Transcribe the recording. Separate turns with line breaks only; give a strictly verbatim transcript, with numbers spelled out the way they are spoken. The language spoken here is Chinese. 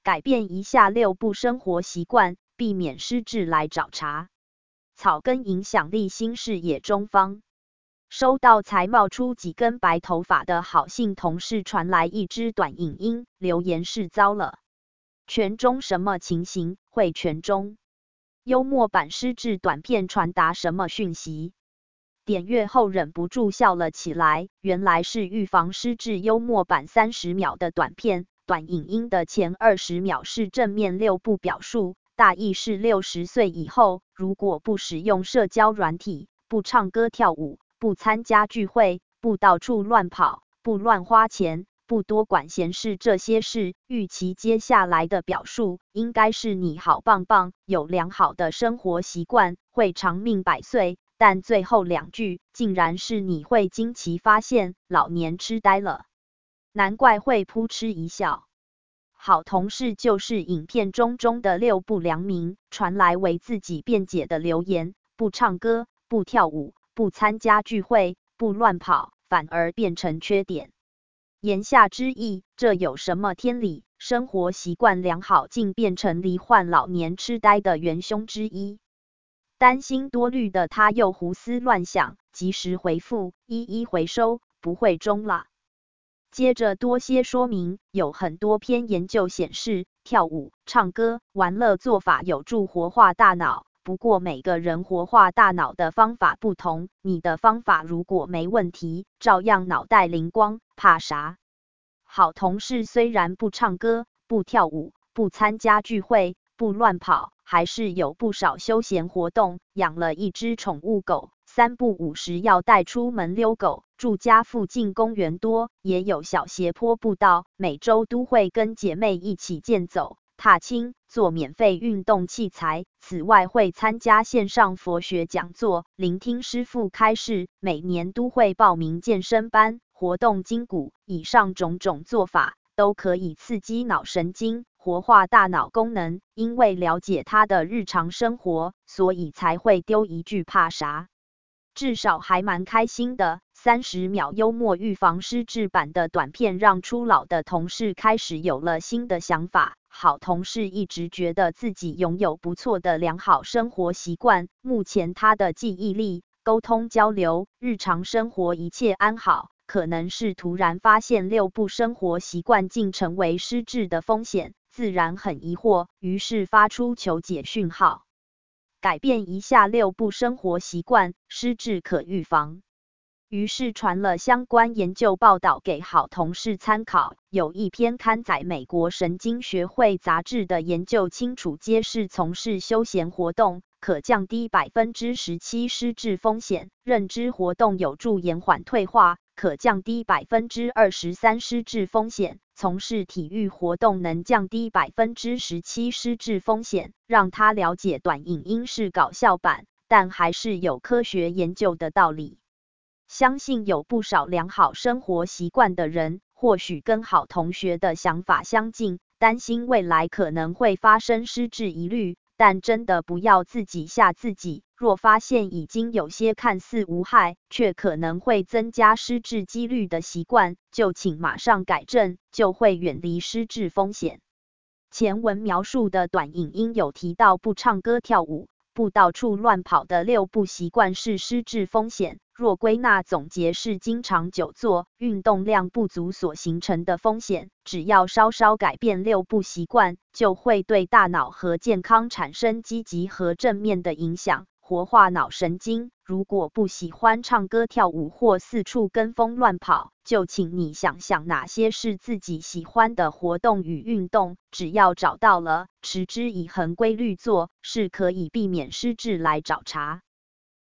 改变以下六步生活习惯，避免失智来找茬。草根影响力新视野中方。收到才冒出几根白头发的好心同事传来一支短影音，留言是糟了。全中什么情形？会全中？幽默版失智短片传达什么讯息？点阅后忍不住笑了起来，原来是预防失智幽默版三十秒的短片。短影音的前二十秒是正面六步表述，大意是六十岁以后，如果不使用社交软体，不唱歌跳舞，不参加聚会，不到处乱跑，不乱花钱，不多管闲事这些事，预期接下来的表述应该是你好棒棒，有良好的生活习惯，会长命百岁，但最后两句竟然是你会惊奇发现老年痴呆了。难怪会扑哧一笑。好同事就是影片中中的六不良民，传来为自己辩解的留言，不唱歌，不跳舞，不参加聚会，不乱跑，反而变成缺点。言下之意，这有什么天理？生活习惯良好竟变成罹患老年痴呆的元凶之一。担心多虑的他又胡思乱想，及时回复，一一回收，不会中啦。接着多些说明，有很多篇研究显示，跳舞、唱歌、玩乐做法有助活化大脑。不过每个人活化大脑的方法不同，你的方法如果没问题，照样脑袋灵光，怕啥？好同事虽然不唱歌、不跳舞、不参加聚会、不乱跑，还是有不少休闲活动，养了一只宠物狗。三不五时要带出门遛狗，住家附近公园多，也有小斜坡步道，每周都会跟姐妹一起健走、踏青，做免费运动器材。此外会参加线上佛学讲座，聆听师父开示，每年都会报名健身班，活动筋骨。以上种种做法都可以刺激脑神经，活化大脑功能。因为了解他的日常生活，所以才会丢一句怕啥。至少还蛮开心的。三十秒幽默预防失智版的短片让初老的同事开始有了新的想法。好同事一直觉得自己拥有不错的良好生活习惯，目前他的记忆力、沟通交流、日常生活一切安好，可能是突然发现六不生活习惯竟成为失智的风险，自然很疑惑，于是发出求解讯号。改变一下六不生活习惯，失智可预防。于是传了相关研究报道给好同事参考。有一篇刊载美国神经学会杂志的研究清楚揭示，从事休闲活动可降低 百分之十七 失智风险，认知活动有助延缓退化，可降低 百分之二十三 失智风险。从事体育活动能降低 百分之十七 失智风险，让他了解短影音是搞笑版，但还是有科学研究的道理。相信有不少良好生活习惯的人，或许跟好同学的想法相近，担心未来可能会发生失智疑虑，但真的不要自己吓自己。若发现已经有些看似无害，却可能会增加失智几率的习惯，就请马上改正，就会远离失智风险。前文描述的短影音有提到不唱歌跳舞、不到处乱跑的六不习惯是失智风险，若归纳总结是经常久坐、运动量不足所形成的风险。只要稍稍改变六不习惯，就会对大脑和健康产生积极和正面的影响，活化脑神经。如果不喜欢唱歌跳舞或四处跟风乱跑，就请你想想哪些是自己喜欢的活动与运动，只要找到了，持之以恒规律做，是可以避免失智来找茬。